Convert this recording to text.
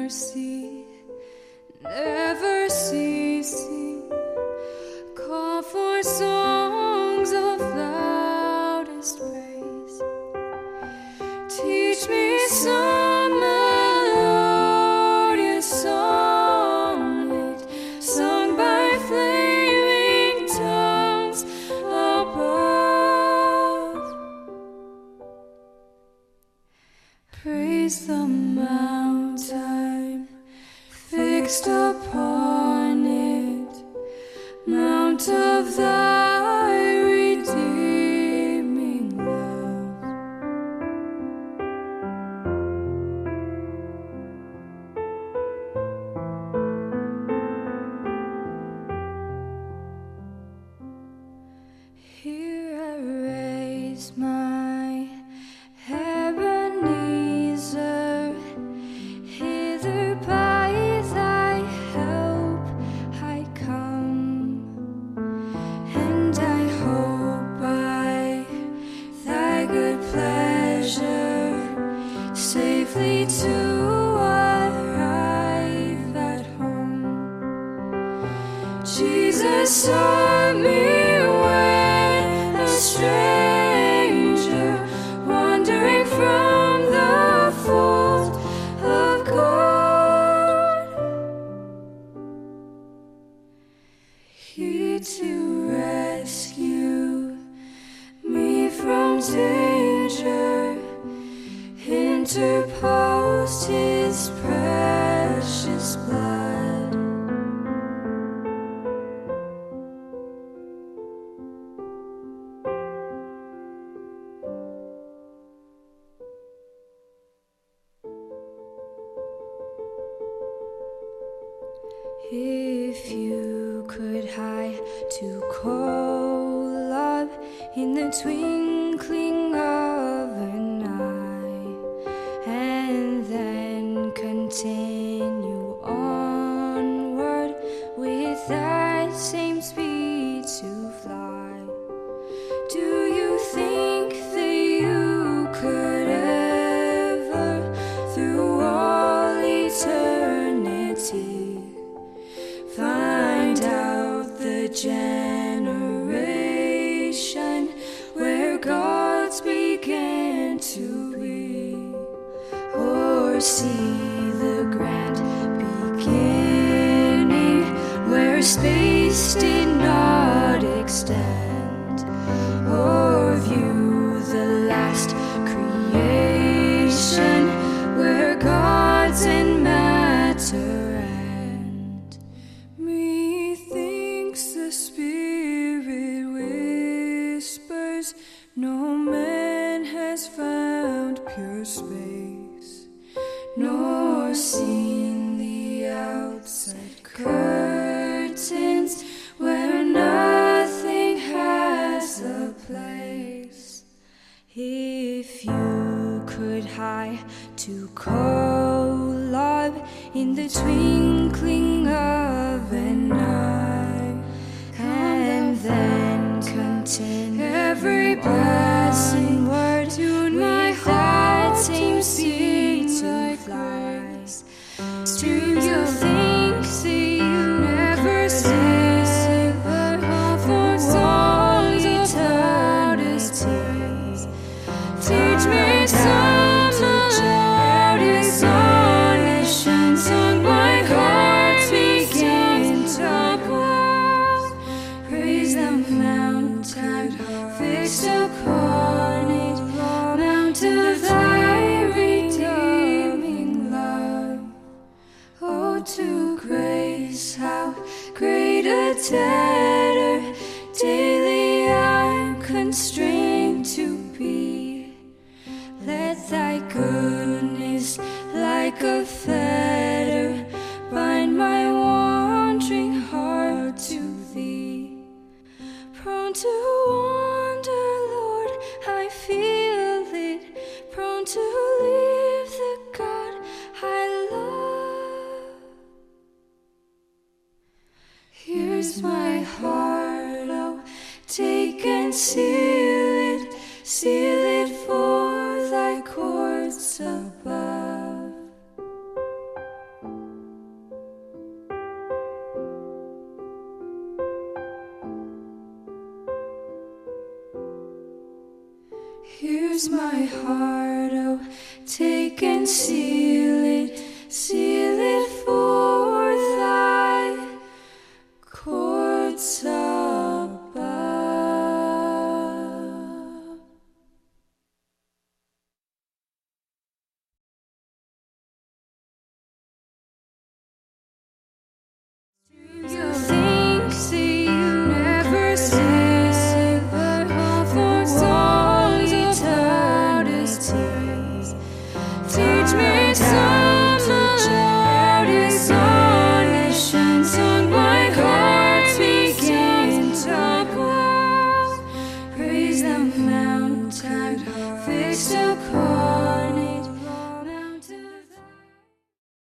mercy, never ceasing, call for songs of loudest praise. Teach me some melodious sonnet sung by flaming tongues above. Praise the mountain fixed upon it, mount of thy redeeming love. Here I raise my Ebenezer, hither by thy help I come, and I hope by thy good pleasure safely to arrive at home. Jesus saw me when a stranger, wandering from the fold of God. He to rescue me from danger interposed his precious blood. If you could hide to Kolob in the twinkling of an eye, and then continue onward with that same speed to fly, do you think that you could ever, through all eternity, find out the generation where gods began to be, or see the grand beginning where space did not extend, or view the last creation where gods and matter end? Methinks the Spirit whispers, no man has found pure space, nor seen the outside curtains where nothing has a place. If you could hie to Kolob in the twinkling of an eye, and then continue every passing word, tune my heart same speed to fly. Do you think that you never cease for songs of eternity? Teach me some melodious sonnet sung by hearts beginning to pause. Praise the mountain fixed upon it, mount of thy redeeming love. Oh, to grace, how great a debtor daily I'm constrained to be. Let thy goodness like a fetter bind my wandering heart to thee. Prone to wander, Lord, I feel it, prone to leave the God I love. Here's my heart, oh, take and seal it for thy courts above. Here's my heart, oh, take and seal it for thy courts above. You think that you never cease, but for all eternity. Teach me some melodic sonnet, sung my heart begin to glow. Praise the mountain, fixed upon